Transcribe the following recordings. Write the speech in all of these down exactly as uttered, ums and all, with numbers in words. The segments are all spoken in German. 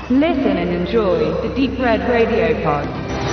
Listen and enjoy the Deep Red Radio Pod.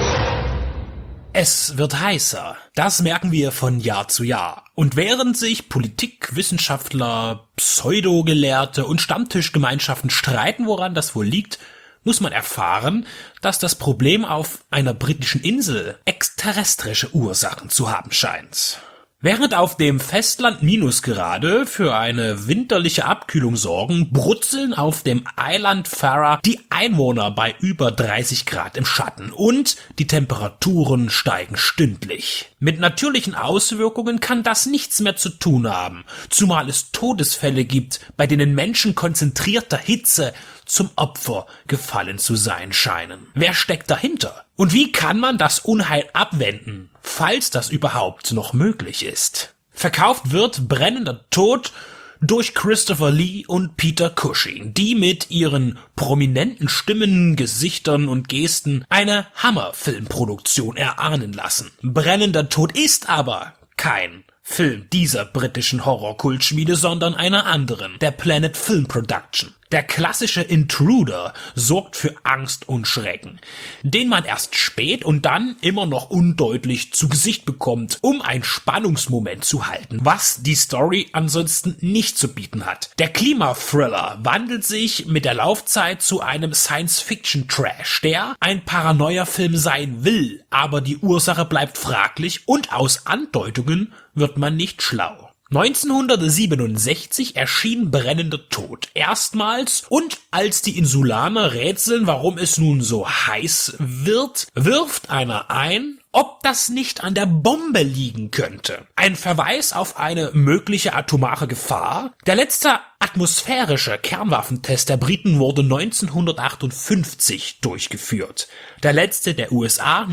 Es wird heißer. Das merken wir von Jahr zu Jahr. Und während sich Politik, Wissenschaftler, Pseudogelehrte und Stammtischgemeinschaften streiten, woran das wohl liegt, muss man erfahren, dass das Problem auf einer britischen Insel exterrestrische Ursachen zu haben scheint. Während auf dem Festland Minusgrade für eine winterliche Abkühlung sorgen, brutzeln auf dem Eiland Farra die Einwohner bei über dreißig Grad im Schatten und die Temperaturen steigen stündlich. Mit natürlichen Auswirkungen kann das nichts mehr zu tun haben, zumal es Todesfälle gibt, bei denen Menschen konzentrierter Hitze zum Opfer gefallen zu sein scheinen. Wer steckt dahinter? Und wie kann man das Unheil abwenden, falls das überhaupt noch möglich ist? Verkauft wird Brennender Tod durch Christopher Lee und Peter Cushing, die mit ihren prominenten Stimmen, Gesichtern und Gesten eine Hammer-Filmproduktion erahnen lassen. Brennender Tod ist aber kein Film dieser britischen Horrorkultschmiede, sondern einer anderen, der Planet Film Production. Der klassische Intruder sorgt für Angst und Schrecken, den man erst spät und dann immer noch undeutlich zu Gesicht bekommt, um ein Spannungsmoment zu halten, was die Story ansonsten nicht zu bieten hat. Der Klimathriller wandelt sich mit der Laufzeit zu einem Science-Fiction-Trash, der ein Paranoia-Film sein will, aber die Ursache bleibt fraglich und aus Andeutungen wird man nicht schlau. neunzehnhundertsiebenundsechzig erschien Brennender Tod erstmals und als die Insulaner rätseln, warum es nun so heiß wird, wirft einer ein, ob das nicht an der Bombe liegen könnte. Ein Verweis auf eine mögliche atomare Gefahr. Der letzte atmosphärische Kernwaffentest der Briten wurde neunzehnhundertachtundfünfzig durchgeführt. Der letzte der U S A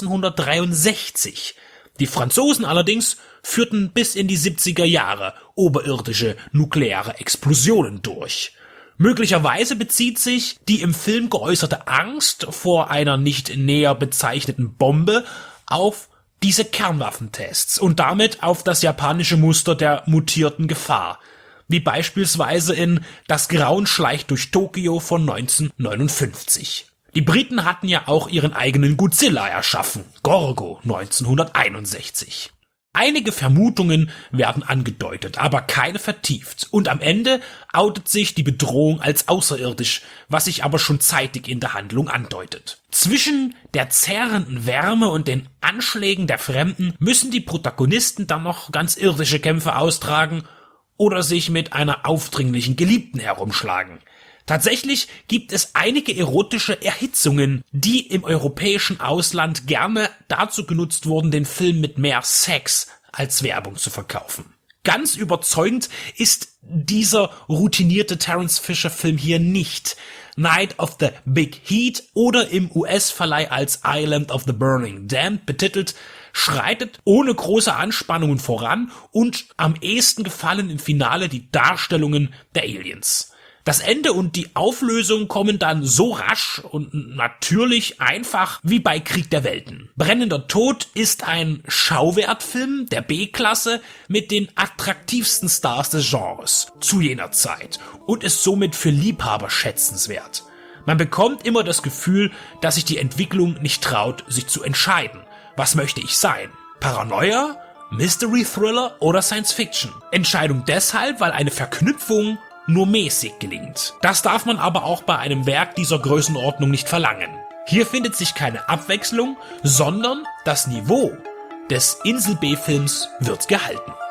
neunzehnhundertdreiundsechzig. Die Franzosen allerdings führten bis in die siebziger Jahre oberirdische nukleare Explosionen durch. Möglicherweise bezieht sich die im Film geäußerte Angst vor einer nicht näher bezeichneten Bombe auf diese Kernwaffentests und damit auf das japanische Muster der mutierten Gefahr, wie beispielsweise in Das Grauen schleicht durch Tokio von neunzehnhundertneunundfünfzig. Die Briten hatten ja auch ihren eigenen Godzilla erschaffen, Gorgo neunzehnhunderteinundsechzig. Einige Vermutungen werden angedeutet, aber keine vertieft. Und am Ende outet sich die Bedrohung als außerirdisch, was sich aber schon zeitig in der Handlung andeutet. Zwischen der zehrenden Wärme und den Anschlägen der Fremden müssen die Protagonisten dann noch ganz irdische Kämpfe austragen oder sich mit einer aufdringlichen Geliebten herumschlagen. Tatsächlich gibt es einige erotische Erhitzungen, die im europäischen Ausland gerne dazu genutzt wurden, den Film mit mehr Sex als Werbung zu verkaufen. Ganz überzeugend ist dieser routinierte Terence Fisher Film hier nicht. Night of the Big Heat oder im U S-Verleih als Island of the Burning Damned betitelt, schreitet ohne große Anspannungen voran und am ehesten gefallen im Finale die Darstellungen der Aliens. Das Ende und die Auflösung kommen dann so rasch und natürlich einfach wie bei Krieg der Welten. Brennender Tod ist ein Schauwertfilm der B-Klasse mit den attraktivsten Stars des Genres zu jener Zeit und ist somit für Liebhaber schätzenswert. Man bekommt immer das Gefühl, dass sich die Entwicklung nicht traut, sich zu entscheiden. Was möchte ich sein? Paranoia? Mystery Thriller oder Science Fiction? Entscheidung deshalb, weil eine Verknüpfung nur mäßig gelingt. Das darf man aber auch bei einem Werk dieser Größenordnung nicht verlangen. Hier findet sich keine Abwechslung, sondern das Niveau des Insel-B-Films wird gehalten.